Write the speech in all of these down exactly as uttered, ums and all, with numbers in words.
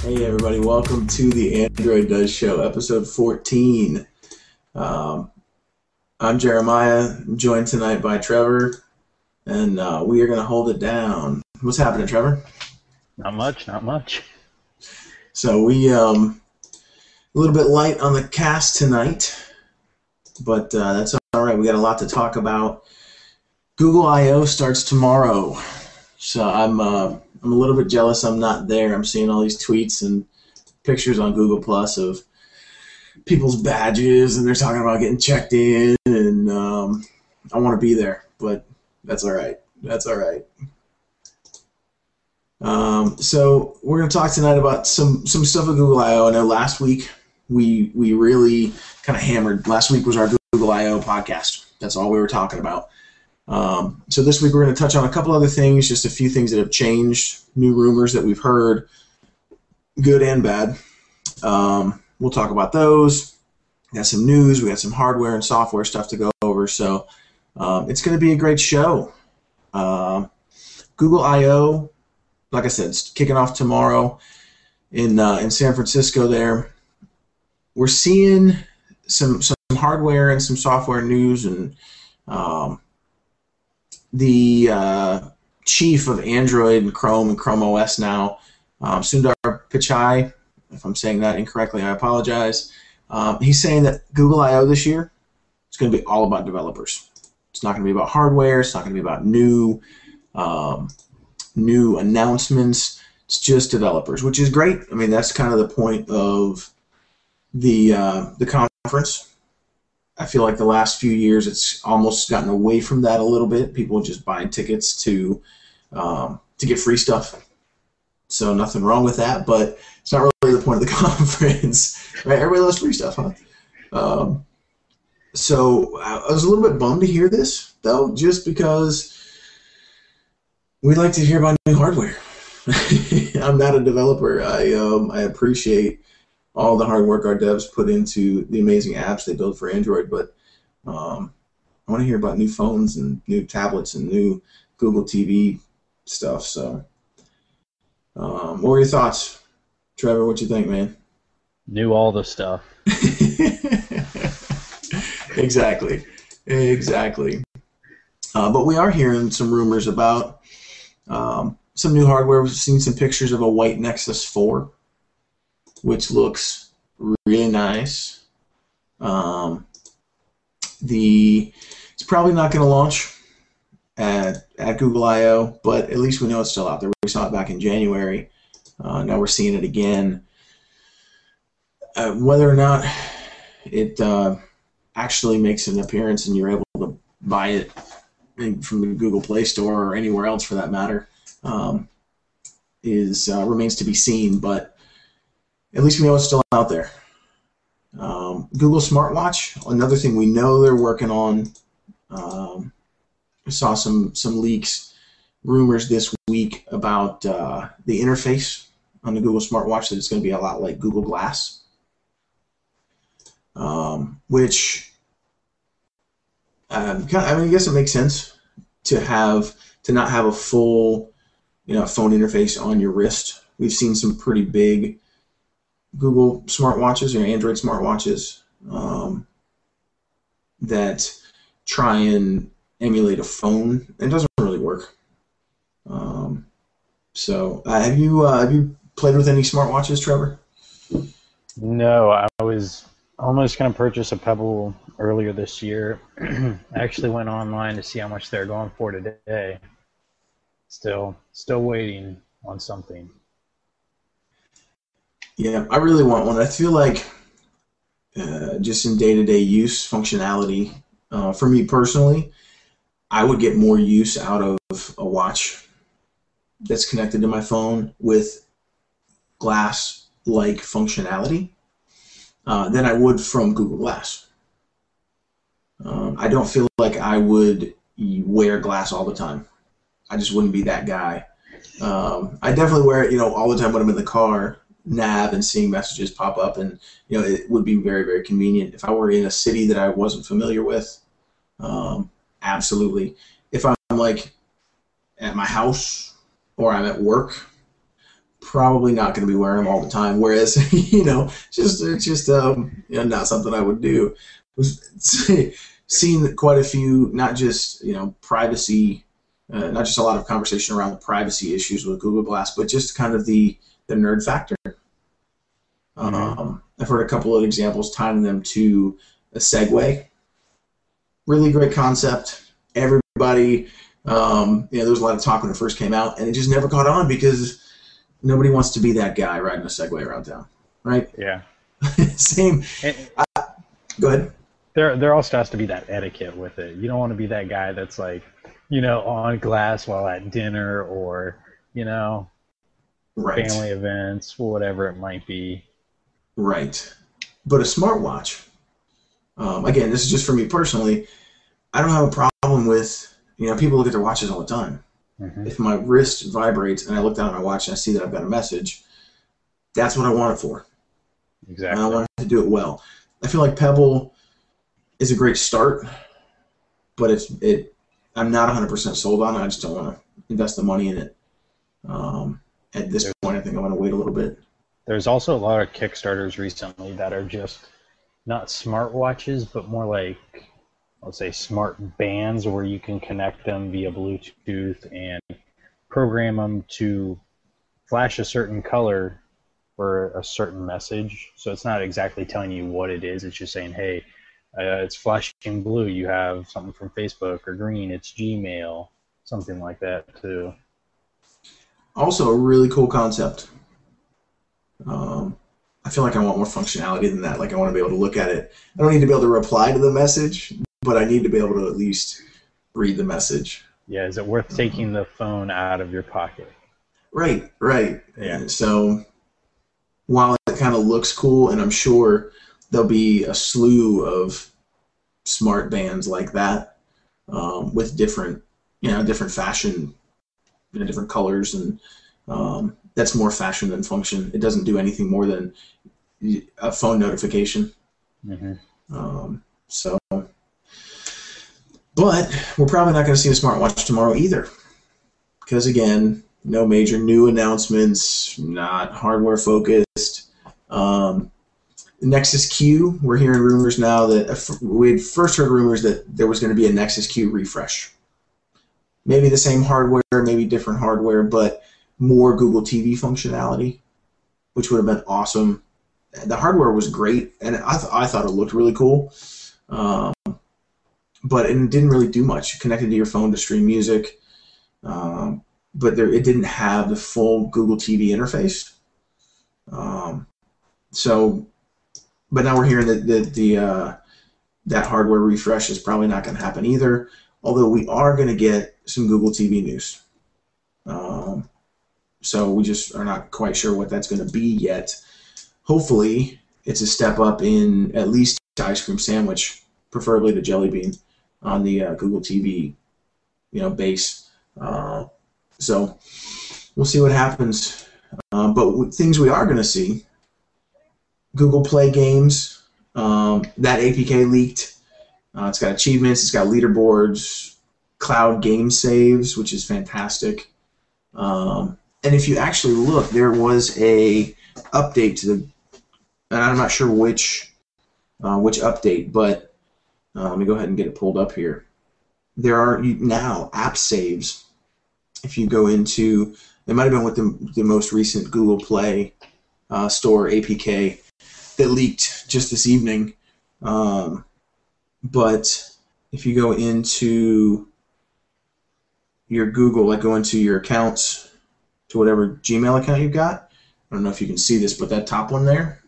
Hey everybody, welcome to the Android Does Show, episode fourteen. Um, I'm Jeremiah, joined tonight by Trevor, and uh, we are going to hold it down. What's happening, Trevor? Not much, not much. So we, um, a little bit light on the cast tonight, but uh, that's all right. We got a lot to talk about. Google I O starts tomorrow, so I'm uh, I'm a little bit jealous I'm not there. I'm seeing all these tweets and pictures on Google Plus of people's badges, and they're talking about getting checked in, and um, I want to be there, but that's all right. That's all right. Um, so we're going to talk tonight about some some stuff at Google I O. I know last week we we really kind of hammered. Last week was our Google I O podcast. That's all we were talking about. Um, so this week we're going to touch on a couple other things, just a few things that have changed, new rumors that we've heard, good and bad. Um, we'll talk about those. We got some news. We got some hardware and software stuff to go over. So um, it's going to be a great show. Uh, Google I O, like I said, it's kicking off tomorrow in uh, in San Francisco. There, we're seeing some some hardware and some software news, and um, the uh, chief of Android and Chrome and Chrome O S now, um, Sundar Pichai. If I'm saying that incorrectly, I apologize. Um, he's saying that Google I O this year is going to be all about developers. It's not going to be about hardware. It's not going to be about new um, new announcements. It's just developers, which is great. I mean, that's kind of the point of the uh, the conference. I feel like the last few years it's almost gotten away from that a little bit. People just buying tickets to um, to get free stuff. So nothing wrong with that, but it's not really the point of the conference, right? Everybody loves free stuff, huh? Um, so I was a little bit bummed to hear this, though, just because we like to hear about new hardware. I'm not a developer. I um, I appreciate all the hard work our devs put into the amazing apps they build for Android, but um, I want to hear about new phones and new tablets and new Google T V stuff. So, um, what were your thoughts, Trevor? What you think, man? Knew all the stuff. Exactly, exactly. Uh, but we are hearing some rumors about um, some new hardware. We've seen some pictures of a white Nexus four, which looks really nice. Um, the it's probably not going to launch at at Google I O, but at least we know it's still out there. We saw it back in January. Uh, now we're seeing it again. Uh, whether or not it uh, actually makes an appearance and you're able to buy it from the Google Play Store or anywhere else for that matter um, is uh, remains to be seen. But at least we know it's still out there. Um, Google Smartwatch, another thing we know they're working on. Um, I saw some some leaks, rumors this week about uh, the interface on the Google Smartwatch, that it's going to be a lot like Google Glass, um, which um, kind of, I mean, I guess it makes sense to have to not have a full, you know, phone interface on your wrist. We've seen some pretty big Google smartwatches or Android smartwatches um, that try and emulate a phone. It doesn't really work. Um, so, uh, have you uh, have you played with any smartwatches, Trevor? No, I was almost going to purchase a Pebble earlier this year. I actually went online to see how much they're going for today. Still, still waiting on something. Yeah, I really want one. I feel like uh, just in day-to-day use functionality, uh, for me personally, I would get more use out of a watch that's connected to my phone with glass-like functionality uh, than I would from Google Glass. Um, I don't feel like I would wear glass all the time. I just wouldn't be that guy. Um, I definitely wear it, you know, all the time when I'm in the car, nav and seeing messages pop up, and you know, it would be very, very convenient. If I were in a city that I wasn't familiar with, um, absolutely. If I'm like at my house or I'm at work, probably not going to be wearing them all the time. Whereas, you know, just it's just um, you know, not something I would do. Was seen quite a few, not just you know privacy, uh, not just a lot of conversation around the privacy issues with Google Glass, but just kind of the the nerd factor. Mm-hmm. Um, I've heard a couple of examples tying them to a Segway. Really great concept. Everybody, um, you know, there was a lot of talk when it first came out, and it just never caught on because nobody wants to be that guy riding a Segway around town, right? Yeah. Same. And, uh, go ahead. There, there also has to be that etiquette with it. You don't want to be that guy that's like, you know, on glass while at dinner or, you know, right. family events, whatever it might be. Right. But a smartwatch, um, again, this is just for me personally, I don't have a problem with, you know, people look at their watches all the time. Mm-hmm. If my wrist vibrates and I look down at my watch and I see that I've got a message, that's what I want it for. Exactly. And I want it to do it well. I feel like Pebble is a great start, but it's it. I'm not one hundred percent sold on it. I just don't want to invest the money in it. Um, at this there's, point, I think I want to wait a little bit. There's also a lot of Kickstarters recently that are just not smartwatches, but more like, let's say, smart bands where you can connect them via Bluetooth and program them to flash a certain color for a certain message. So it's not exactly telling you what it is. It's just saying, hey, Uh, it's flashing blue, you have something from Facebook, or green, it's Gmail, something like that too. Also a really cool concept. Um, I feel like I want more functionality than that. Like I want to be able to look at it. I don't need to be able to reply to the message, but I need to be able to at least read the message. Yeah, is it worth taking the phone out of your pocket? Right, right. Yeah. And so while it kind of looks cool, and I'm sure there'll be a slew of smart bands like that um, with different, you know, different fashion, you know, different colors, and um, that's more fashion than function. It doesn't do anything more than a phone notification. Mm-hmm. Um, so, but we're probably not going to see a smartwatch tomorrow either, because again, no major new announcements, not hardware focused. Um, Nexus Q, we're hearing rumors now that uh, we had first heard rumors that there was going to be a Nexus Q refresh. Maybe the same hardware, maybe different hardware, but more Google T V functionality, which would have been awesome. The hardware was great, and I, th- I thought it looked really cool, um, but it didn't really do much. It connected to your phone to stream music, um, but there, it didn't have the full Google T V interface. Um, so... But now we're hearing that the, the uh, that hardware refresh is probably not going to happen either, although we are going to get some Google T V news. Um, so we just are not quite sure what that's going to be yet. Hopefully, it's a step up in at least ice cream sandwich, preferably the Jelly Bean, on the uh, Google T V, you know, base. Uh, so we'll see what happens. Uh, but w- things we are going to see. Google Play games, um, that A P K leaked. Uh, it's got achievements, it's got leaderboards, cloud game saves, which is fantastic. Um, and if you actually look, there was a update to the, and I'm not sure which uh, which update, but uh, let me go ahead and get it pulled up here. There are now app saves. If you go into, it might have been with the, the most recent Google Play uh, Store A P K. That leaked just this evening, um, but if you go into your Google, like go into your accounts to whatever Gmail account you've got, I don't know if you can see this, but that top one there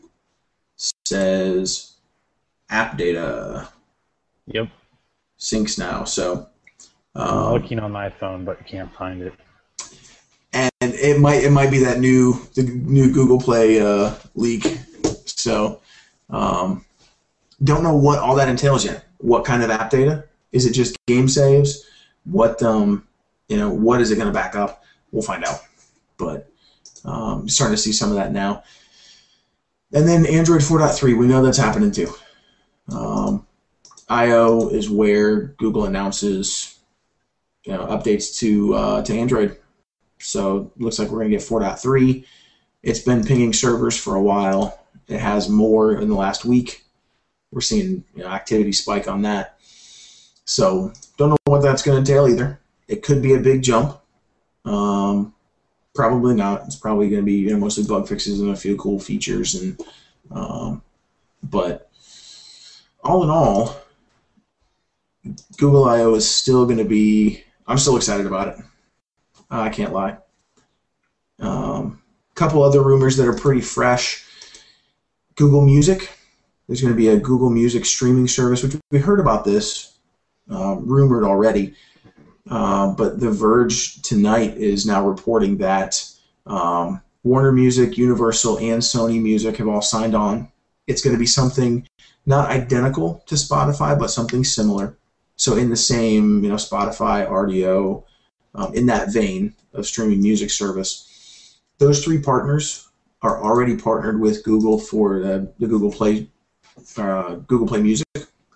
says app data. Yep. Syncs now, so um, I'm looking on my phone, but can't find it. And it might it might be that new the new Google Play uh, leak. So, um, don't know what all that entails yet. What kind of app data? Is it just game saves? What um, you know, what is it going to back up? We'll find out. But um, starting to see some of that now. And then Android four point three, we know that's happening too. Um, I O is where Google announces, you know, updates to uh, to Android. So it looks like we're going to get four point three. It's been pinging servers for a while. It has more in the last week. We're seeing you know, activity spike on that. So don't know what that's going to entail either. It could be a big jump. Um, probably not. It's probably going to be you know, mostly bug fixes and a few cool features. And um, but all in all, Google I O is still going to be. I'm still excited about it. I can't lie. A um, couple other rumors that are pretty fresh. Google Music. There's going to be a Google Music streaming service, which we heard about this, uh, rumored already. Uh, but The Verge tonight is now reporting that um, Warner Music, Universal, and Sony Music have all signed on. It's going to be something not identical to Spotify, but something similar. So in the same, you know, Spotify, R D O, um, in that vein of streaming music service. Those three partners are already partnered with Google for the, the Google Play, uh, Google Play Music.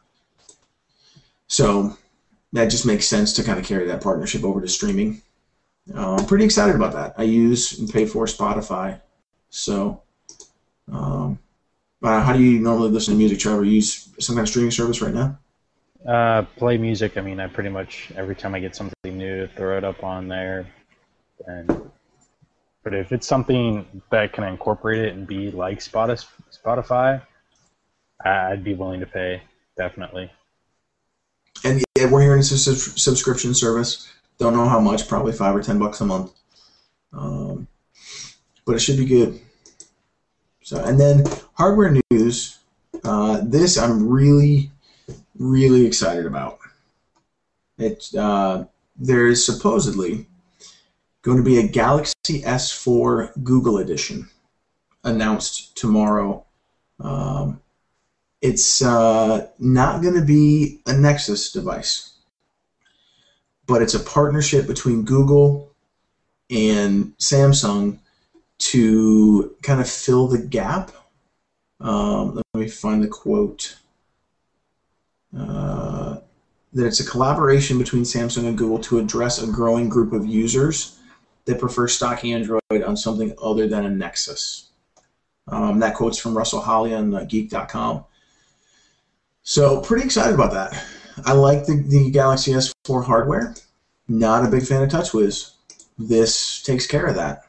So that just makes sense to kind of carry that partnership over to streaming. Uh, I'm pretty excited about that. I use and pay for Spotify. So, um, uh, how do you normally listen to music, Trevor? Use some kind of streaming service right now? Uh, play music. I mean, I pretty much every time I get something new, throw it up on there. And but if it's something that can incorporate it and be like Spotify, I'd be willing to pay, definitely. And yeah, we're hearing it's a sub- subscription service. Don't know how much, probably five or ten bucks a month. Um, but it should be good. So, and then hardware news. Uh, this I'm really, really excited about. It uh, there is supposedly going to be a Galaxy S four Google Edition announced tomorrow. Um, it's uh, not going to be a Nexus device, but it's a partnership between Google and Samsung to kind of fill the gap. Um, let me find the quote. Uh, that it's a collaboration between Samsung and Google to address a growing group of users that prefer stock Android on something other than a Nexus. Um, that quote's from Russell Holly on uh, geek dot com. So pretty excited about that. I like the, the Galaxy S four hardware. Not a big fan of TouchWiz. This takes care of that.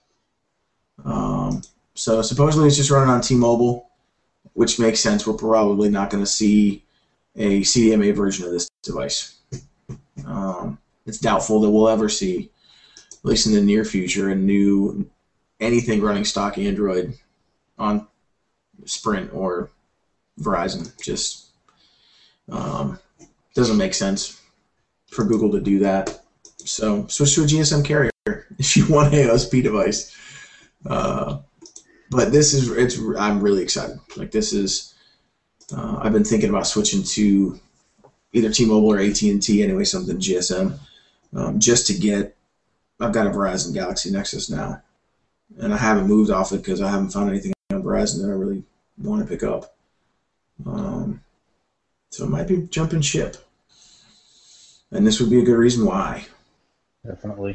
Um, so supposedly it's just running on T-Mobile, which makes sense. We're probably not going to see a C D M A version of this device. Um, it's doubtful that we'll ever see, at least in the near future, a new anything running stock Android on Sprint or Verizon. Just um, doesn't make sense for Google to do that. So switch to a G S M carrier if you want an A O S P device. Uh, but this is it's. I'm really excited. Like this is. Uh, I've been thinking about switching to either T-Mobile or A T and T anyway, something G S M, um, just to get. I've got a Verizon Galaxy Nexus now, and I haven't moved off it because I haven't found anything on Verizon that I really want to pick up. Um, so it might be jumping ship, and this would be a good reason why. Definitely.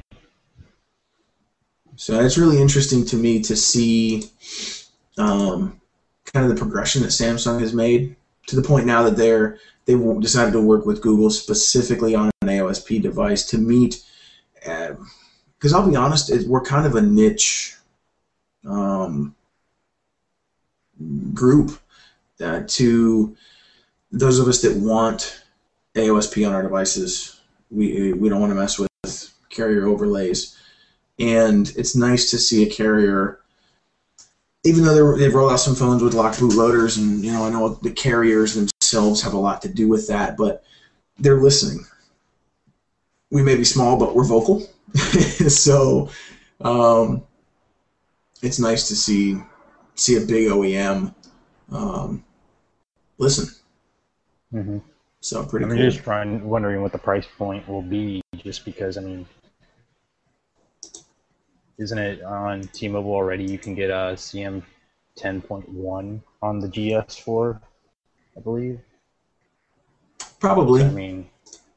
So it's really interesting to me to see um, kind of the progression that Samsung has made to the point now that they're they decided to work with Google specifically on an A O S P device to meet. Because uh, I'll be honest, it, we're kind of a niche um, group uh, to those of us that want A O S P on our devices. We we don't want to mess with carrier overlays. And it's nice to see a carrier, even though they've rolled out some phones with locked bootloaders, and you know I know the carriers themselves have a lot to do with that, but they're listening. We may be small, but we're vocal, so um, it's nice to see see a big O E M um, listen. Mm-hmm. So pretty. I'm cool. just trying, wondering what the price point will be, just because I mean. Isn't it on T-Mobile already? You can get a C M ten point one on the G S four, I believe. Probably. So, I mean,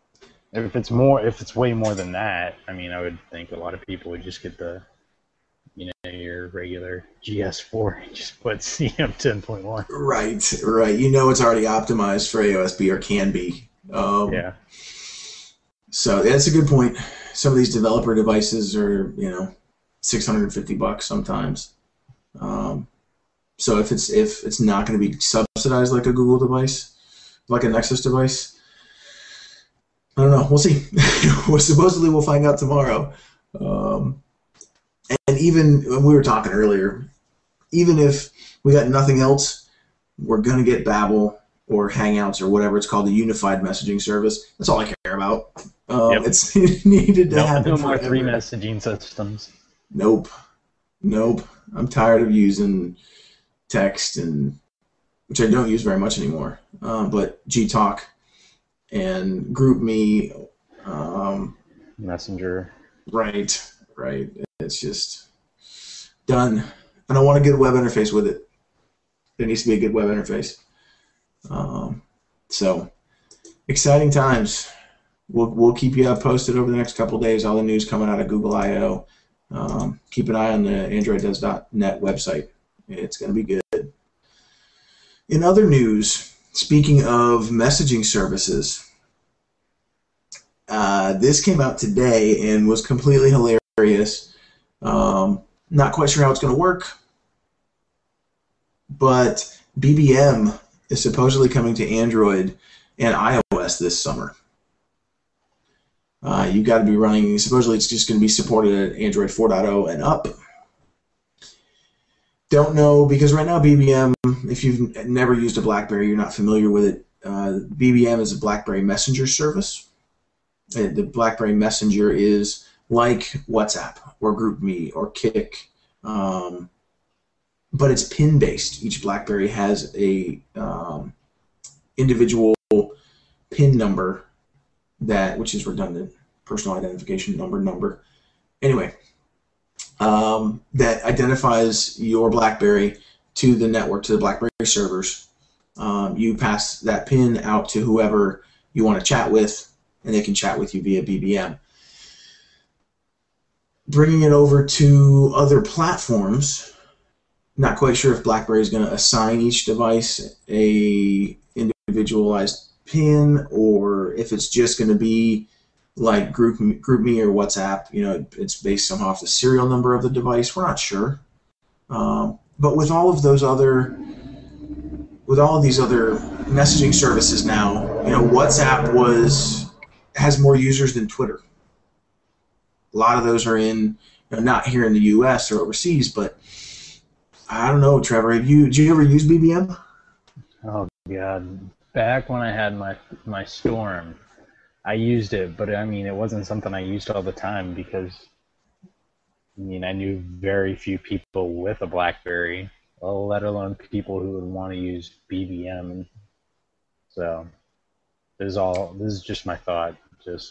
if it's more, if it's way more than that, I mean, I would think a lot of people would just get the you know, your regular G S four, you just put C M ten point one. Right, right. You know it's already optimized for A O S B or can be. Um, yeah. So that's a good point. Some of these developer devices are, you know, six hundred fifty bucks sometimes. Um, so if it's if it's not going to be subsidized like a Google device, like a Nexus device, I don't know. We'll see. well, supposedly we'll find out tomorrow. Um, and even when we were talking earlier, even if we got nothing else, we're going to get Babel or Hangouts or whatever it's called, the unified messaging service. That's all I care about. Um, Yep. It's needed to No, happen no more forever. three messaging systems. Nope. Nope. I'm tired of using text, and which I don't use very much anymore. Uh, but Gtalk and GroupMe, um, Messenger. right, right. It's just done. And I want a good web interface with it. There needs to be a good web interface. Um, so exciting times. We'll we'll keep you posted over the next couple of days. All the news coming out of Google I O. Um, keep an eye on the Android Does dot net website. It's going to be good. In other news, speaking of messaging services, uh, this came out today and was completely hilarious. Um, not quite sure how it's going to work, but B B M is supposedly coming to Android and iOS this summer. Uh, you got to be running, supposedly it's just going to be supported at Android four point oh and up. Don't know, because right now B B M, if you've never used a BlackBerry, you're not familiar with it, uh, B B M is a BlackBerry Messenger service. Uh, the BlackBerry Messenger is like WhatsApp or GroupMe or Kik, um, but it's pin-based. Each BlackBerry has a um, individual PIN number, that which is redundant, personal identification number number. Anyway, um, that identifies your BlackBerry to the network, to the BlackBerry servers. Um, you pass that PIN out to whoever you want to chat with, and they can chat with you via B B M. Bringing it over to other platforms, not quite sure if BlackBerry is going to assign each device a individualized PIN, or if it's just going to be like Group GroupMe or WhatsApp. You know, it's based on off the serial number of the device. We're not sure. Um, but with all of those other, with all of these other messaging services now, you know, WhatsApp was has more users than Twitter. A lot of those are in, you know, not here in the U S or overseas, but I don't know, Trevor. Have you? Did you ever use B B M? Oh God. Back when I had my my Storm, I used it, but I mean, it wasn't something I used all the time because, I mean, I knew very few people with a BlackBerry, let alone people who would want to use B B M. So, this is all. This is just my thought. Just.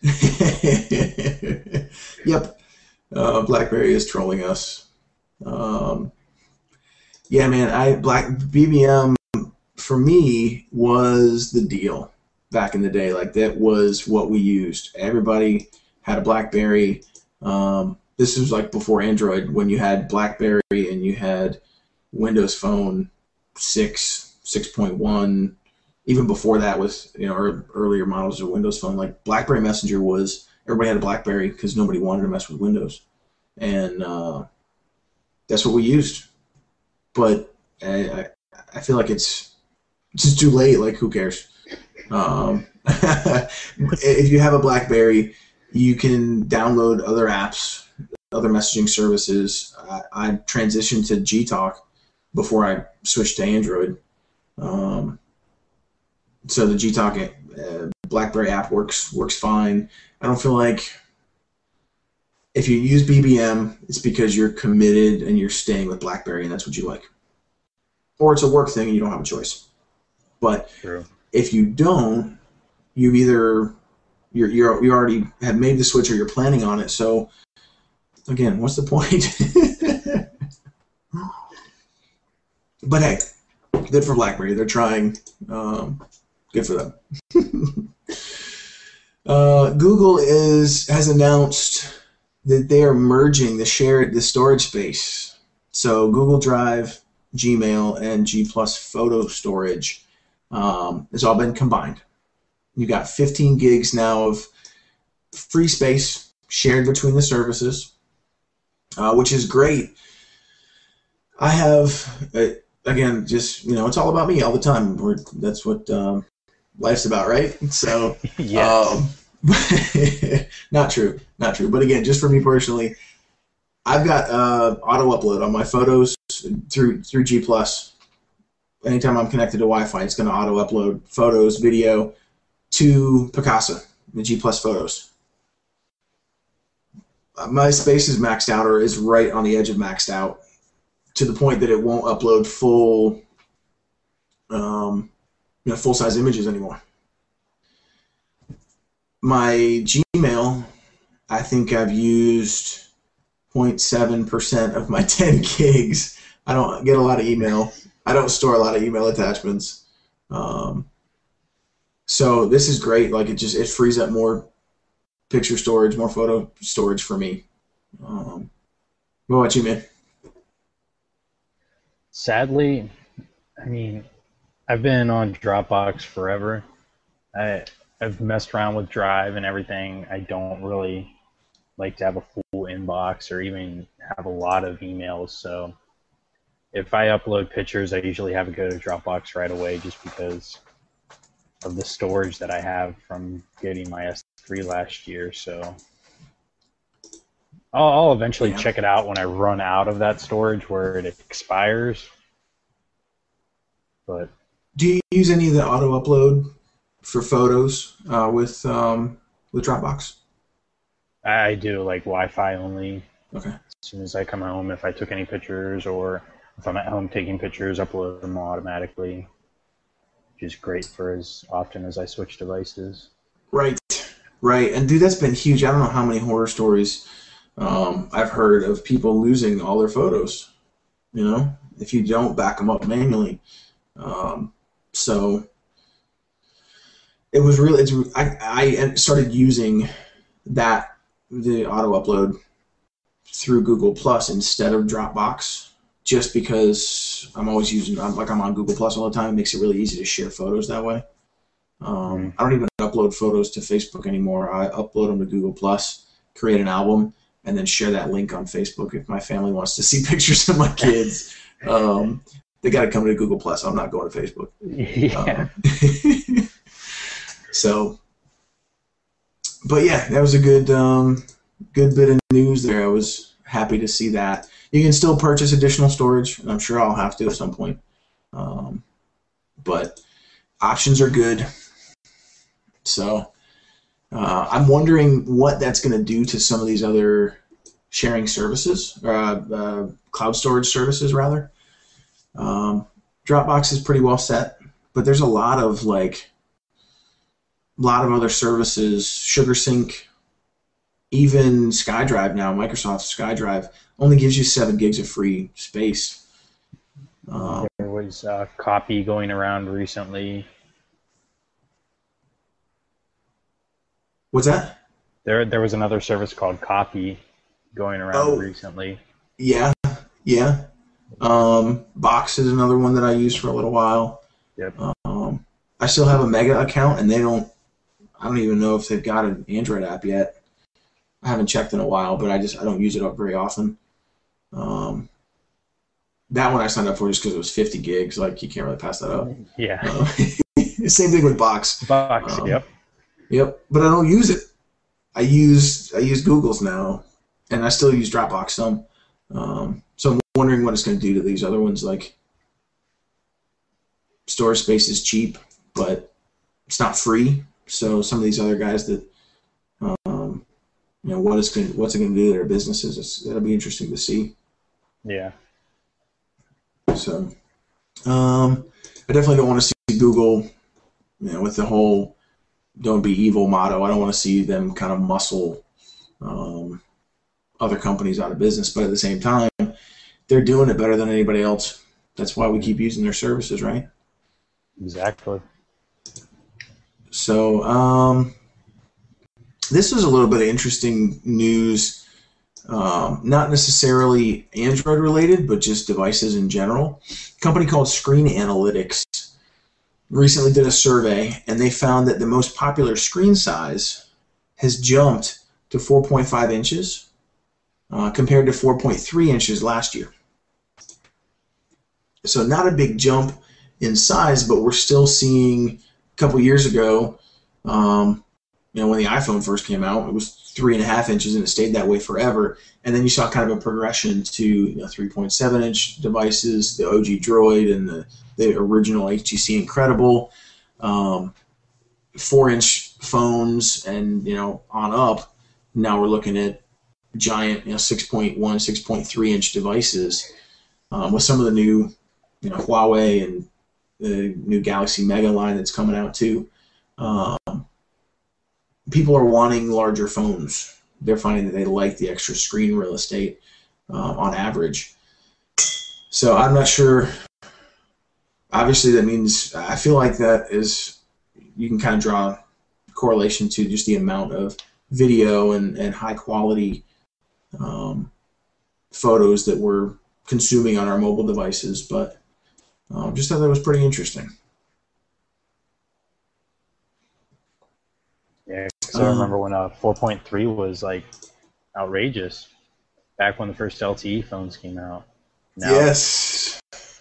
Yep, uh, BlackBerry is trolling us. Um, yeah, man. I Black B B M. For me, was the deal back in the day. Like, that was what we used. Everybody had a BlackBerry. Um, this was like before Android, when you had BlackBerry and you had Windows Phone six, six point one. Even before that, with, you know, earlier models of Windows Phone, like BlackBerry Messenger was, everybody had a BlackBerry because nobody wanted to mess with Windows, and uh, that's what we used. But I, I, I feel like it's just too late. Like, who cares? Um, if you have a BlackBerry, you can download other apps, other messaging services. I, I transitioned to Gtalk before I switched to Android. Um, so the Gtalk uh, BlackBerry app works works fine. I don't feel like if you use B B M, it's because you're committed and you're staying with BlackBerry and that's what you like. Or it's a work thing and you don't have a choice. But True. If you don't, you either you're, you're you already have made the switch or you're planning on it. So again, what's the point? But hey, good for BlackBerry. They're trying. Um, good for them. uh, Google is has announced that they are merging the shared the storage space. So Google Drive, Gmail, and G Plus photo storage um, has all been combined. You got fifteen gigs now of free space shared between the services, uh, which is great. I have, uh, again, just, you know, it's all about me all the time. We're, that's what um, life's about, right? So, yes. um, not true, not true. But again, just for me personally, I've got uh, auto upload on my photos through through G Plus. Anytime I'm connected to Wi-Fi, it's going to auto upload photos, video to Picasa, the G Plus photos. My space is maxed out, or is right on the edge of maxed out, to the point that it won't upload full, um, you know, full-size images anymore. My Gmail, I think I've used zero point seven percent of my ten gigs. I don't get a lot of email. I don't store a lot of email attachments. Um, so this is great. Like, it just it frees up more picture storage, more photo storage for me. Um, what about you, man? Sadly, I mean, I've been on Dropbox forever. I, I've messed around with Drive and everything. I don't really like to have a full inbox or even have a lot of emails. So if I upload pictures, I usually have it go to Dropbox right away, just because of the storage that I have from getting my S three last year. So I'll, I'll eventually Yeah. check it out when I run out of that storage where it expires. But Do you use any of the auto upload for photos uh, with um, with Dropbox? I do, like, Wi-Fi only. Okay. As soon as I come home, if I took any pictures, or if I'm at home taking pictures, upload them automatically, which is great for as often as I switch devices. Right, right. And dude, that's been huge. I don't know how many horror stories um, I've heard of people losing all their photos, you know, if you don't back them up manually. Um, so it was really, it's, I, I started using that, the auto upload, through Google Plus instead of Dropbox, just because I'm always using, I'm, like I'm on Google Plus all the time. It makes it really easy to share photos that way. Um, I don't even upload photos to Facebook anymore. I upload them to Google Plus, create an album, and then share that link on Facebook. If my family wants to see pictures of my kids, um, they got to come to Google Plus. I'm not going to Facebook. Yeah. Um, so, but yeah, that was a good, um, good bit of news there. I was happy to see that. You can still purchase additional storage, and I'm sure I'll have to at some point. Um, but options are good. So uh, I'm wondering what that's going to do to some of these other sharing services, or uh, uh, cloud storage services, rather. Um, Dropbox is pretty well set, but there's a lot of like, a lot of other services, SugarSync, even SkyDrive now, Microsoft SkyDrive, only gives you seven gigs of free space. Um, There was a copy going around recently. what's that? There, there was another service called Copy going around Oh. recently. Yeah, yeah. Um, Box is another one that I used for a little while. Yep. Um, I still have a Mega account, and they don't. I don't even know if they've got an Android app yet. I haven't checked in a while, but I just I don't use it up very often. Um, that one I signed up for just because it was fifty gigs. Like, you can't really pass that up. Yeah. Uh, same thing with Box. Box. Um, Yep. Yep, but I don't use it. I use I use Google's now, and I still use Dropbox some. Um, so I'm wondering what it's going to do to these other ones. Like, storage space is cheap, but it's not free. So some of these other guys that, um, you know, what is going what's it going to do to their businesses? It's, that'll be interesting to see. Yeah. So um, I definitely don't want to see Google, you know, with the whole "don't be evil" motto. I don't want to see them kind of muscle um, other companies out of business. But at the same time, they're doing it better than anybody else. That's why we keep using their services, right? Exactly. So um, this was a little bit of interesting news Um, not necessarily Android related, but just devices in general. A company called Screen Analytics recently did a survey, and they found that the most popular screen size has jumped to four point five inches uh, compared to four point three inches last year. So not a big jump in size, but we're still seeing a couple years ago, um, you know, when the iPhone first came out, it was three and a half inches, and it stayed that way forever. And then you saw kind of a progression to, you know, three point seven inch devices, the O G Droid and the, the original H T C Incredible, um, four inch phones, and, you know, on up. Now we're looking at giant, you know, six point one, six point three inch devices, um, with some of the new, you know, Huawei and the new Galaxy Mega line that's coming out too. Um, people are wanting larger phones. They're finding that they like the extra screen real estate uh, on average. So I'm not sure. Obviously, that means I feel like that is, you can kind of draw a correlation to just the amount of video and, and high quality um, photos that we're consuming on our mobile devices. But um, just thought that was pretty interesting. Yeah, because I remember when uh, four point three was like outrageous back when the first L T E phones came out. Now, yes,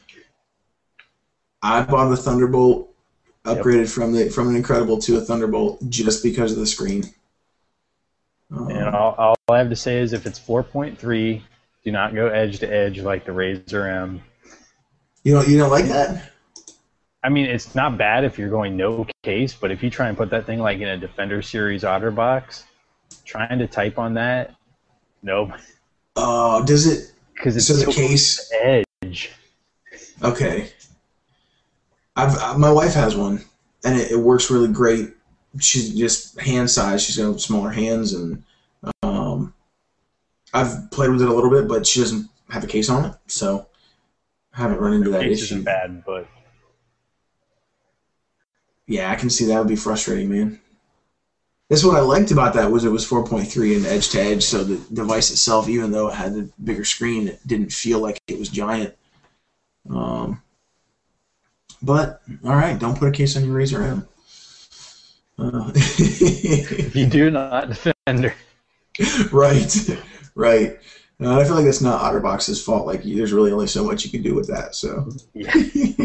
I bought the Thunderbolt, upgraded yep. from the from an Incredible to a Thunderbolt just because of the screen. Um, and all, all I have to say is, if it's four point three, do not go edge to edge like the Razr M. You don't you don't like that? I mean, it's not bad if you're going no case, but if you try and put that thing like in a Defender Series OtterBox, trying to type on that, nope. Oh, uh, does it? Because it's so so the case edge. Okay. I've uh, my wife has one, and it, it works really great. She's just hand size. She's got smaller hands, and um, I've played with it a little bit, but she doesn't have a case on it, so I haven't run into the that case issue. Isn't bad, but. Yeah, I can see that would be frustrating, man. That's what I liked about that, was it was four point three and edge to edge, so the device itself, even though it had the bigger screen, it didn't feel like it was giant. Um, but all right, don't put a case on your Razr M. Uh, you do not, Defender. Right, right. Uh, I feel like that's not OtterBox's fault. Like, there's really only so much you can do with that. So. Yeah.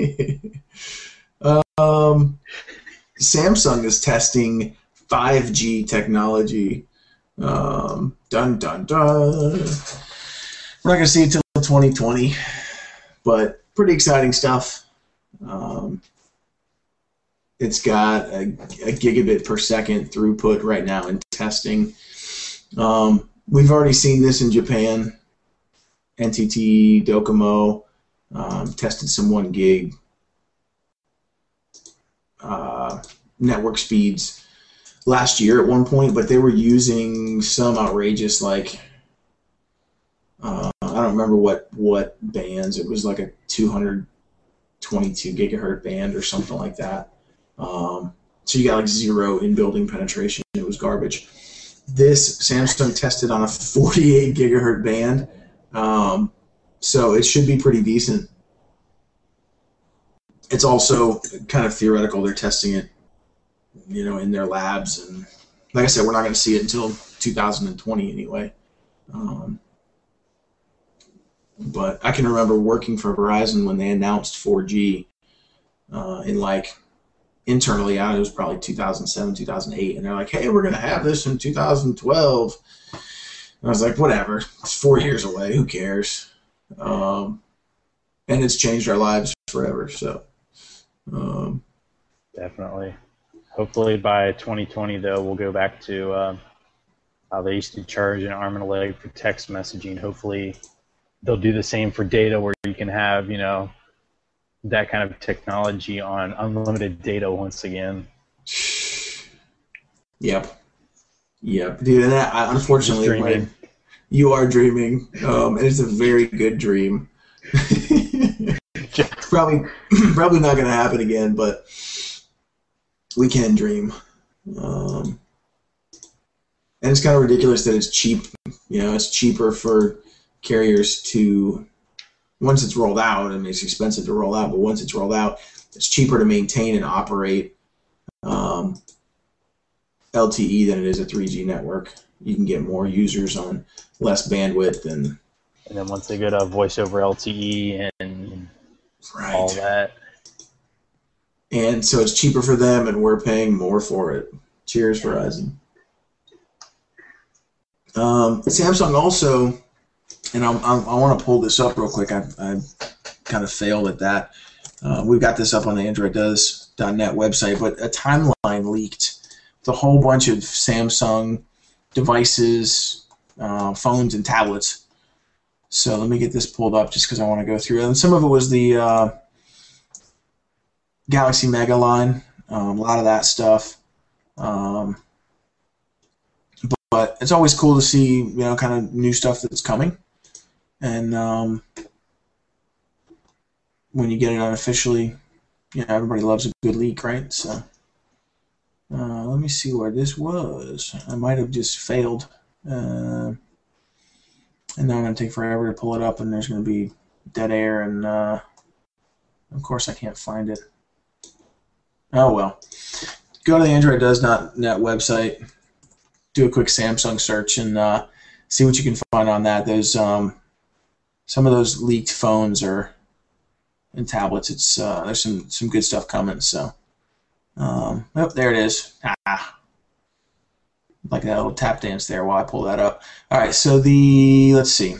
Um, Samsung is testing five G technology. Um, dun dun dun. We're not gonna see it until twenty twenty, but pretty exciting stuff. Um, it's got a, a gigabit per second throughput right now in testing. Um, we've already seen this in Japan. N T T Docomo um, tested some one gig. Uh, network speeds last year at one point, but they were using some outrageous, like, uh, I don't remember what what bands. It was like a two hundred twenty-two gigahertz band or something like that. Um, so you got like zero in building penetration. It was garbage. This Samsung tested on a forty-eight gigahertz band, um, so it should be pretty decent. It's also kind of theoretical. They're testing it, you know, in their labs, and like I said, we're not going to see it until two thousand twenty anyway. Um, but I can remember working for Verizon when they announced four G uh, in like internally out. It was probably two thousand seven, two thousand eight, and they're like, "Hey, we're going to have this in two thousand twelve." And I was like, "Whatever. It's four years away. Who cares?" Um, and it's changed our lives forever. So. Um, Definitely. Hopefully by twenty twenty, though, we'll go back to uh, how they used to charge an arm and a leg for text messaging. Hopefully they'll do the same for data, where you can have, you know, that kind of technology on unlimited data once again. Yep. Yep. Dude, and that, I, unfortunately, when you are dreaming, um, and it's a very good dream. Probably, probably not going to happen again, but we can dream. Um, And it's kind of ridiculous that it's cheap. You know, it's cheaper for carriers to, once it's rolled out, I mean, it's expensive to roll out, but once it's rolled out, it's cheaper to maintain and operate um, L T E than it is a three G network. You can get more users on less bandwidth. And and then once they get a voice over L T E and right. all that. And so it's cheaper for them, and we're paying more for it. Cheers, Verizon. Um, Samsung also, and I'm, I'm, I want to pull this up real quick. I, I kind of failed at that. Uh, we've got this up on the Android Does dot net website, but a timeline leaked with a whole bunch of Samsung devices, uh, phones, and tablets. So let me get this pulled up just because I want to go through it. And some of it was the uh, Galaxy Mega line, um, a lot of that stuff. Um, but, but it's always cool to see, you know, kind of new stuff that's coming. And um, when you get it unofficially, you know, everybody loves a good leak, right? So uh, let me see where this was. I might have just failed. Uh, and now I'm going to take forever to pull it up, and there's going to be dead air, and uh, of course I can't find it. Oh well. Go to the Android Does dot net website, do a quick Samsung search, and uh, see what you can find on that. Those um, some of those leaked phones are and tablets. It's uh, there's some some good stuff coming. So, um, oh, there it is. Ah, like that little tap dance there while I pull that up. All right, so the let's see,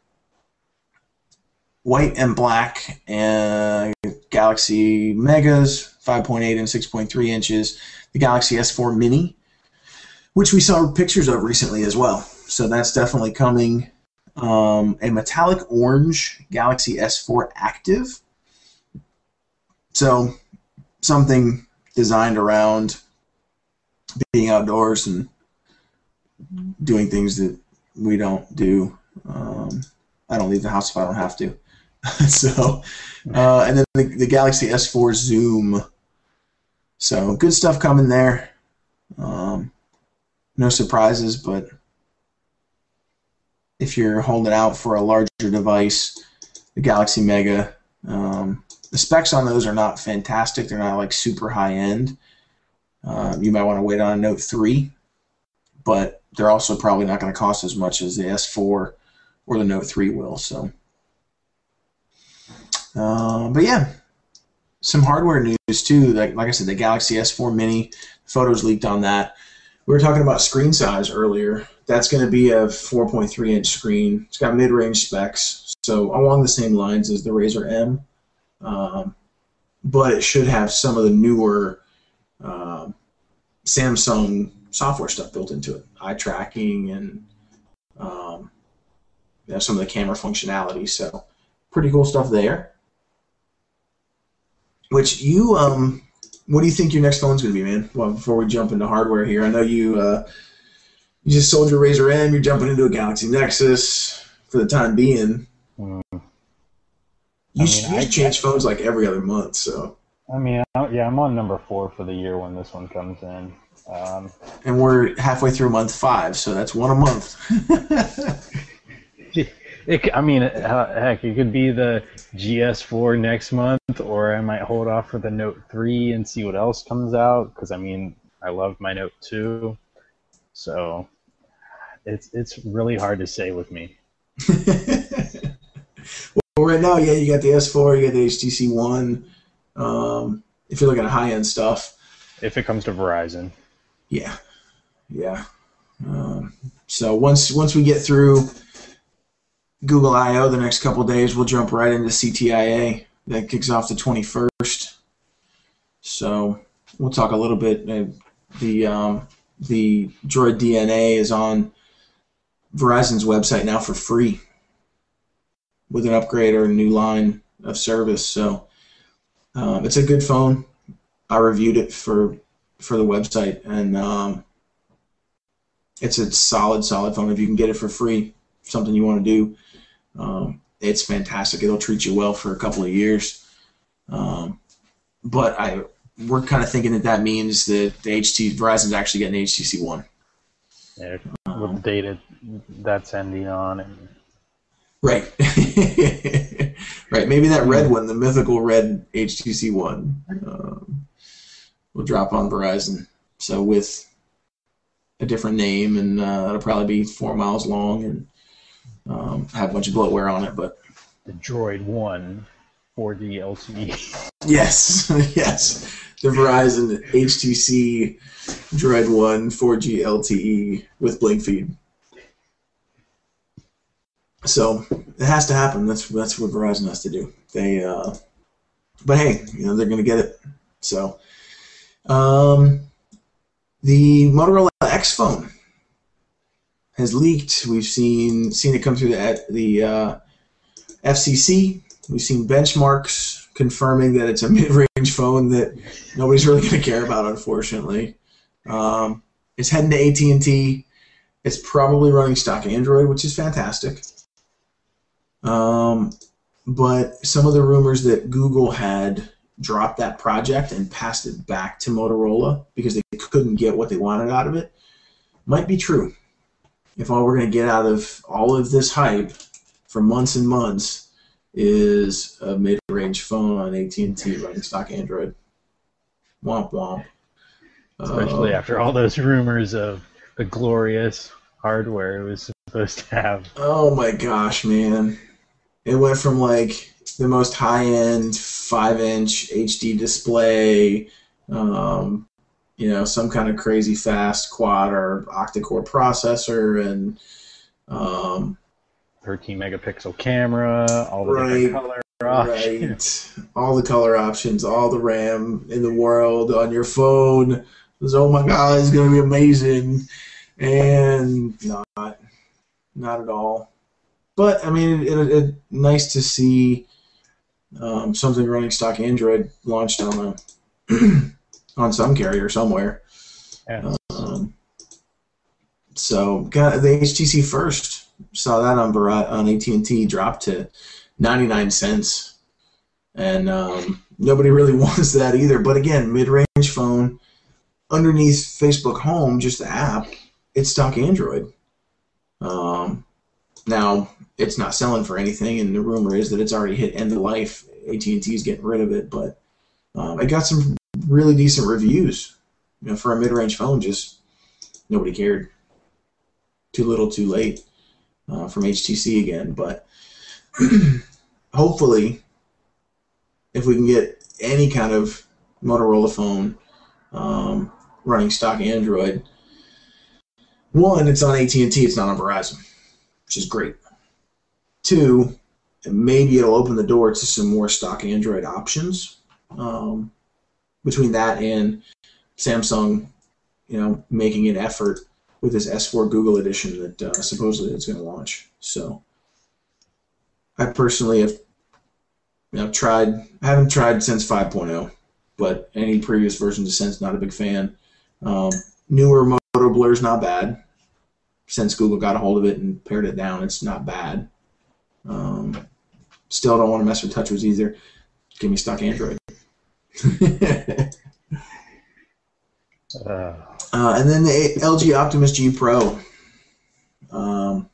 white and black and Galaxy Megas, five point eight and six point three inches. The Galaxy S four Mini, which we saw pictures of recently as well. So that's definitely coming. Um, a metallic orange Galaxy S four Active. So something designed around being outdoors and doing things that we don't do. Um, I don't leave the house if I don't have to. so, uh, and then the, the Galaxy S four Zoom. So good stuff coming there. Um, no surprises, but if you're holding out for a larger device, the Galaxy Mega, um, the specs on those are not fantastic. They're not like super high end. Uh, you might want to wait on a Note three, but they're also probably not going to cost as much as the S four or the Note three will. So, uh, but yeah, some hardware news too. Like, like I said, the Galaxy S four Mini, photos leaked on that. We were talking about screen size earlier. That's going to be a four point three inch screen. It's got mid-range specs, so along the same lines as the Razer M, um, but it should have some of the newer uh, Samsung software stuff built into it, eye tracking and um, you know, some of the camera functionality. So pretty cool stuff there. Which you, um, what do you think your next phone's going to be, man? Well, before we jump into hardware here, I know you uh, you just sold your Razer M. You're jumping into a Galaxy Nexus for the time being. Mm. You, I mean, you change phones like every other month, so. I mean, yeah, I'm on number four for the year when this one comes in. Um, and we're halfway through month five, so that's one a month. It, I mean, heck, it could be the G S four next month, or I might hold off for the Note three and see what else comes out, because, I mean, I love my Note two, so it's it's really hard to say with me. Well, right now, yeah, you got the S four, you got the H T C One, um, if you're looking at high-end stuff. If it comes to Verizon. Yeah, yeah. Um, so once once we get through Google I O the next couple of days, we'll jump right into C T I A. That kicks off the twenty-first. So we'll talk a little bit. Uh, the um, the Droid D N A is on Verizon's website now for free with an upgrade or a new line of service. So um, it's a good phone. I reviewed it for for the website, and um, it's a solid, solid phone. If you can get it for free, something you want to do. Um, it's fantastic. It'll treat you well for a couple of years. Um, but I, we're kind of thinking that that means that the H T Verizon's actually getting H T C One. Yeah, With Um, the data that's ending on. And right. Right. Maybe that red Hmm. one, the mythical red H T C one, um, will drop on Verizon. So with a different name, and uh, it'll probably be four miles long and um, have a bunch of bloatware on it. But The Droid one four G L T E. yes, yes, the Verizon H T C Droid one four G L T E with blink feed. So it has to happen. That's that's what Verizon has to do. They, uh, but hey, you know they're going to get it. So, um, the Motorola X phone has leaked. We've seen seen it come through the the uh, F C C. We've seen benchmarks confirming that it's a mid-range phone that nobody's really going to care about, unfortunately. Um, it's heading to A T and T. It's probably running stock Android, which is fantastic. Um, but some of the rumors that Google had dropped that project and passed it back to Motorola because they couldn't get what they wanted out of it might be true. If all we're going to get out of all of this hype for months and months is a mid-range phone on A T and T running stock Android. Womp womp. Especially Uh, after all those rumors of the glorious hardware it was supposed to have. oh my gosh, man. It went from like the most high-end five-inch H D display, um, you know, some kind of crazy fast quad or octa-core processor, and um, thirteen megapixel camera, all the right, different color options. right, all the color options, all the RAM in the world on your phone. It was, oh my God, it's gonna be amazing, and not, not at all. But I mean, it, it, it nice to see um, something running stock Android launched on a on some carrier somewhere. Yeah. Um, so got the H T C first. Saw that on Verizon, on A T and T dropped to ninety-nine cents, and um, nobody really wants that either. But again, mid-range phone underneath Facebook Home, just the app. It's stock Android. Um, now it's not selling for anything, and the rumor is that it's already hit end of life. A T and T is getting rid of it, but um, it got some really decent reviews. You know, for a mid-range phone, just nobody cared. Too little, too late uh, from H T C again. But hopefully, if we can get any kind of Motorola phone um, running stock Android, one, it's on A T and T, it's not on Verizon, which is great. Two, maybe it'll open the door to some more stock Android options. Um, between that and Samsung, you know, making an effort with this S four Google edition that uh, supposedly it's going to launch. So, I personally have, you know, tried. I haven't tried since five point oh, but any previous versions of Sense, not a big fan. Um, newer Moto Blur is not bad. Since Google got a hold of it and pared it down, it's not bad. Um, still don't want to mess with TouchWiz either. Give me stock Android. Uh, uh, and then the L G Optimus G Pro um,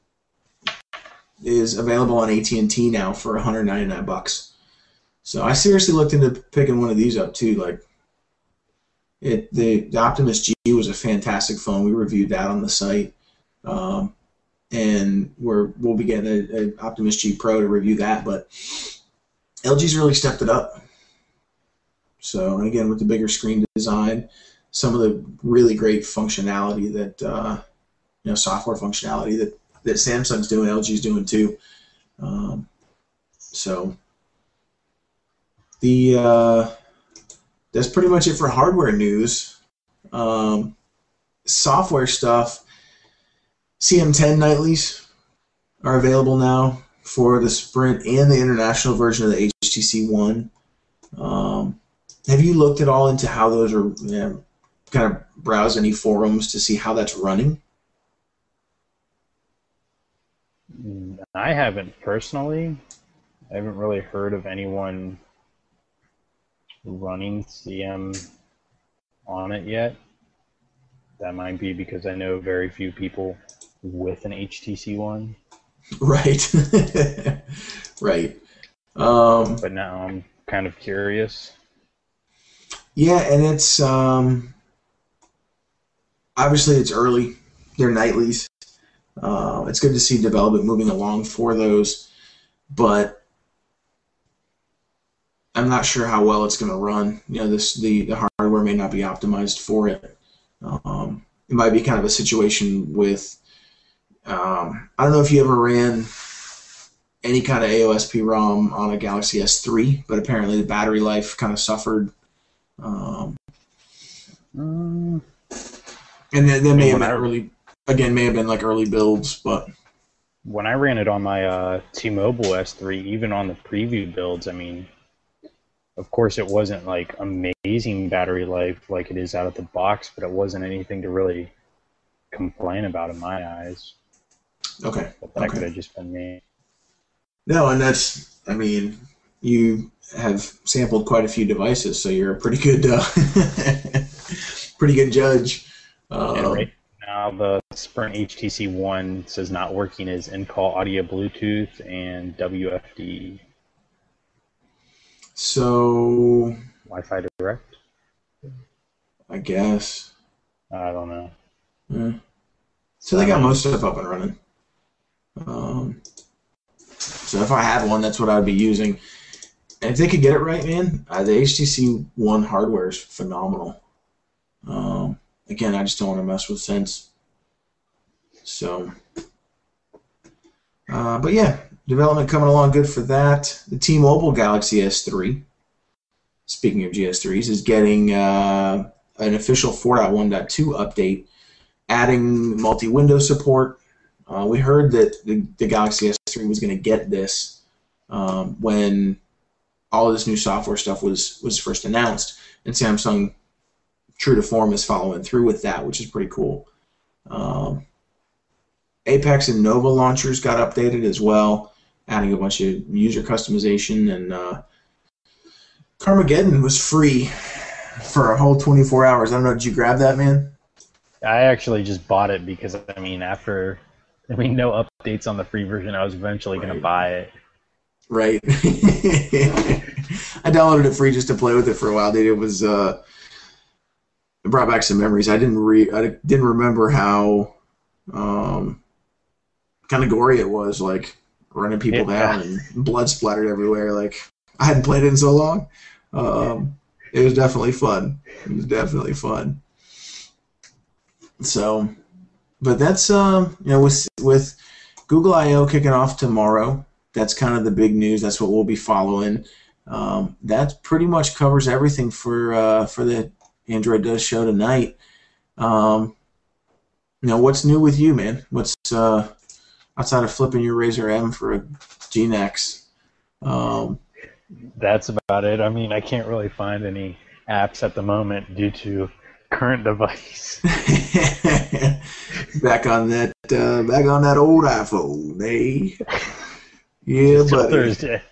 is available on A T and T now for one hundred ninety-nine bucks. So I seriously looked into picking one of these up too. Like, it, the, the Optimus G was a fantastic phone. We reviewed that on the site, um, and we're we'll be getting an Optimus G Pro to review that. But L G's really stepped it up. So, and again, with the bigger screen design, some of the really great functionality that uh, you know, software functionality that that Samsung's doing, L G's doing too. Um, so the uh, that's pretty much it for hardware news. Um, software stuff. C M ten nightlies are available now for the Sprint and the international version of the H T C One. Um, have you looked at all into how those are? You know, kind of browse any forums to see how that's running? I haven't personally. I haven't really heard of anyone running C M on it yet. that might be because I know very few people with an H T C One. Right. Right. Um, but now I'm kind of curious. Yeah, and it's um, obviously it's early. They're nightlies. Uh, it's good to see development moving along for those, but I'm not sure how well it's going to run. You know, this the, the hardware may not be optimized for it. Um, it might be kind of a situation with um, I don't know if you ever ran any kind of A O S P ROM on a Galaxy S three, but apparently the battery life kind of suffered. Um, um, and then there may have been I, early, again, may have been like early builds, but when I ran it on my uh, T-Mobile S three, even on the preview builds, I mean, of course it wasn't like amazing battery life like it is out of the box, but it wasn't anything to really complain about in my eyes. Okay. But that okay. could have just been me. No, and that's, I mean, you have sampled quite a few devices, so you're a pretty good, uh, pretty good judge. Um, and right now, the Sprint H T C One says not working is in-call audio Bluetooth and W F D. So, Wi-Fi Direct? I guess. I don't know. Yeah. So they got most stuff up and running. Um, so if I had one, that's what I'd be using. And if they could get it right, man, uh, the H T C One hardware is phenomenal. Um, again, I just don't want to mess with Sense. So, uh, but yeah, development coming along good for that. The T-Mobile Galaxy S three, speaking of G S threes, is getting uh, an official four point one point two update, adding multi-window support. Uh, we heard that the, the Galaxy S three was going to get this um, when all of this new software stuff was, was first announced, and Samsung, true to form, is following through with that, which is pretty cool. Um, Apex and Nova launchers got updated as well, adding a bunch of user customization, and uh, Carmageddon was free for a whole twenty-four hours. I don't know, did you grab that, man? I actually just bought it because, I mean, after, I mean, no updates on the free version, I was eventually right. going to buy it. Right. I downloaded it free just to play with it for a while, dude. It was, uh, it brought back some memories. I didn't re, I didn't remember how, um, kind of gory it was, like running people yeah. down and blood splattered everywhere. Like, I hadn't played it in so long. Um, it was definitely fun. It was definitely fun. So, but that's, um, you know, with, with Google I O kicking off tomorrow, that's kind of the big news. That's what we'll be following. Um, that pretty much covers everything for uh, for the Android Does show tonight. Um, you know, what's new with you, man? What's uh, outside of flipping your Razer M for a G NEX? Um, That's about it. I mean, I can't really find any apps at the moment due to current device. back on that, uh, back on that old iPhone, eh? Yeah, buddy. Thursday.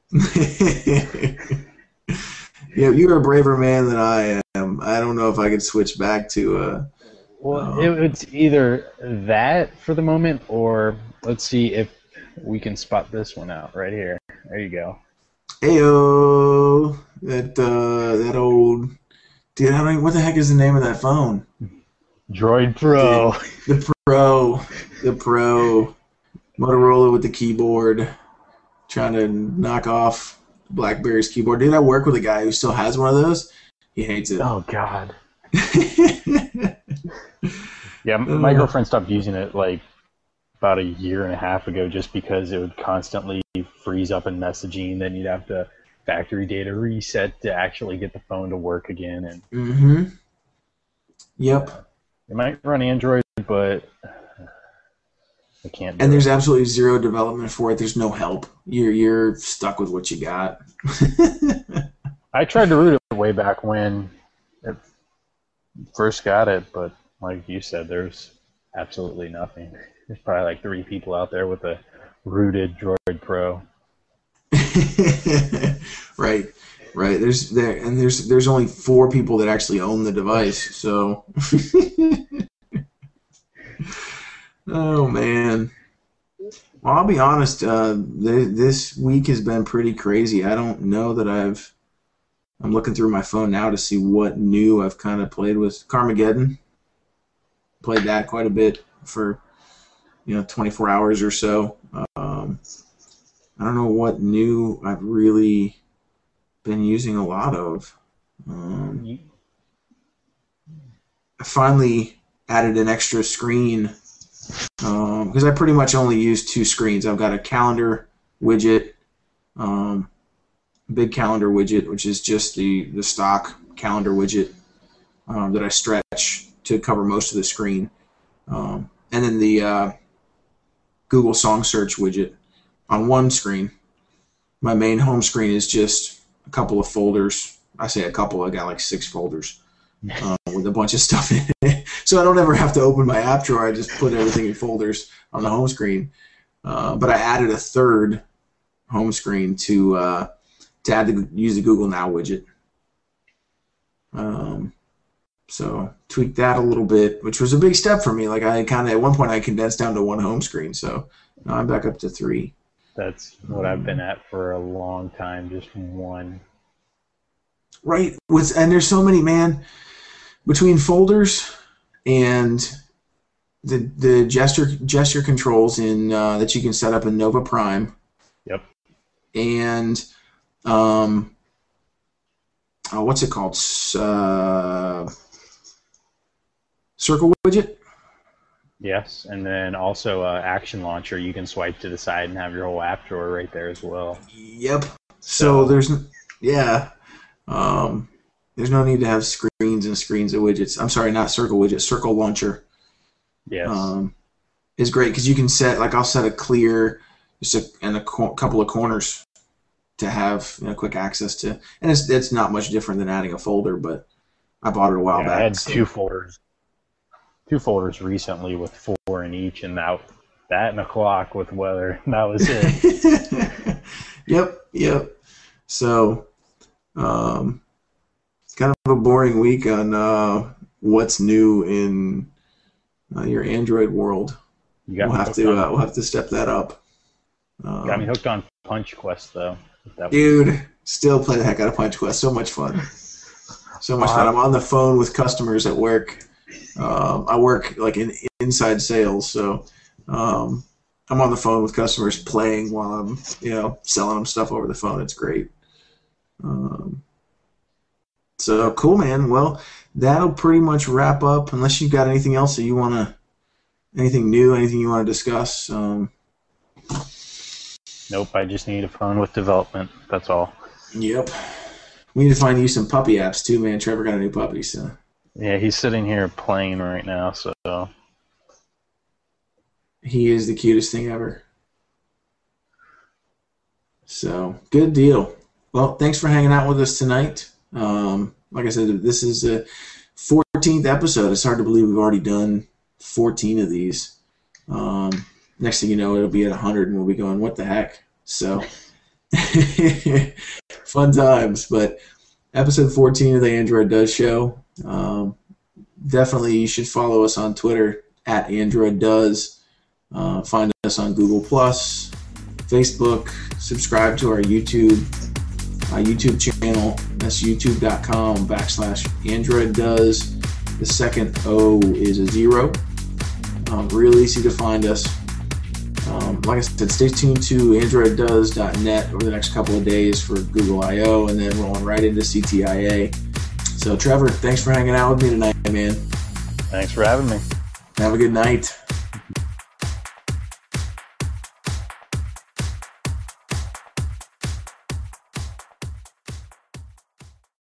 Yeah, you're a braver man than I am. I don't know if I could switch back to. Uh, well, um, it, it's either that for the moment, or let's see if we can spot this one out right here. There you go. Ayo, that uh, that old dude. I don't even, what the heck is the name of that phone? Droid Pro. Dude, the Pro, the Pro, Motorola with the keyboard, trying to knock off BlackBerry's keyboard. Dude, I work with a guy who still has one of those. He hates it. Oh God. Yeah, my girlfriend stopped using it like about a year and a half ago just because it would constantly freeze up in messaging. Then you'd have to factory data reset to actually get the phone to work again. And mm-hmm. Yep. It might run Android, but I can't do And there's it. absolutely zero development for it. There's no help. You're you're stuck with what you got. I tried to root it way back when it first got it, but like you said, there's absolutely nothing. There's probably like three people out there with a rooted Droid Pro. Right. Right. There's there and there's there's only four people that actually own the device. So. Oh man. Well, I'll be honest. Uh, th- this week has been pretty crazy. I don't know that I've. I'm looking through my phone now to see what new I've kind of played with. Carmageddon. Played that quite a bit for, you know, twenty-four hours or so. Um, I don't know what new I've really been using a lot of. Um, I finally added an extra screen because um, I pretty much only use two screens. I've got a calendar widget, um, big calendar widget, which is just the, the stock calendar widget um, that I stretch to cover most of the screen. Um, and then the uh, Google Song Search widget on one screen. My main home screen is just a couple of folders. I say a couple, I got like six folders uh, with a bunch of stuff in it. So I don't ever have to open my app drawer. I just put everything in folders on the home screen. Uh, but I added a third home screen to uh, to add the, use the Google Now widget. Um, so tweaked that a little bit, which was a big step for me. Like I kind of at one point I condensed down to one home screen, so now I'm back up to three. That's what I've been at for a long time, just one. Right. With and there's so many, man, between folders and the the gesture gesture controls in uh, that you can set up in Nova Prime. Yep. And um, oh, what's it called? Uh, Circle widget. Yes, and then also uh, Action Launcher. You can swipe to the side and have your whole app drawer right there as well. Yep. So, so there's yeah. Um, there's no need to have screens and screens of widgets. I'm sorry, not Circle widget. Circle Launcher. Yes. Um, is great because you can set like I'll set a clear just a, and a co- couple of corners to have you know, quick access to, and it's it's not much different than adding a folder. But I bought it a while yeah, back. I had so. two folders, two folders recently with four in each, and that that and a clock with weather. And that was it. Yep. Yep. So. Um, kind of a boring week on uh, what's new in uh, your Android world. You got we'll me have to on, uh, we'll have to step that up. Um, got me hooked on Punch Quest though. That dude, was... still play the heck out of Punch Quest. So much fun. So much fun. I'm on the phone with customers at work. Um, I work like in inside sales, so um, I'm on the phone with customers playing while I'm you know selling them stuff over the phone. It's great. Um, so cool, man. Well, that'll pretty much wrap up. Unless you've got anything else that you want to, anything new, anything you want to discuss. Um, nope. I just need a phone with development. That's all. Yep. We need to find you some puppy apps too, man. Trevor got a new puppy, so. Yeah, he's sitting here playing right now, so. He is the cutest thing ever. So good deal. Well, thanks for hanging out with us tonight. Um, like I said, this is a fourteenth episode. It's hard to believe we've already done fourteen of these. Um, next thing you know, it'll be at one hundred, and we'll be going, what the heck? So, fun times. But episode fourteen of the Android Does Show. Um, definitely, you should follow us on Twitter, at Android Does. Uh, find us on Google Plus, Facebook. Subscribe to our YouTube. Uh, YouTube channel, that's youtube.com backslash Android Does. The second O is a zero. Um, real easy to find us. Um, like I said, stay tuned to android does dot net over the next couple of days for Google I O and then rolling right into C T I A. So, Trevor, thanks for hanging out with me tonight, man. Thanks for having me. Have a good night.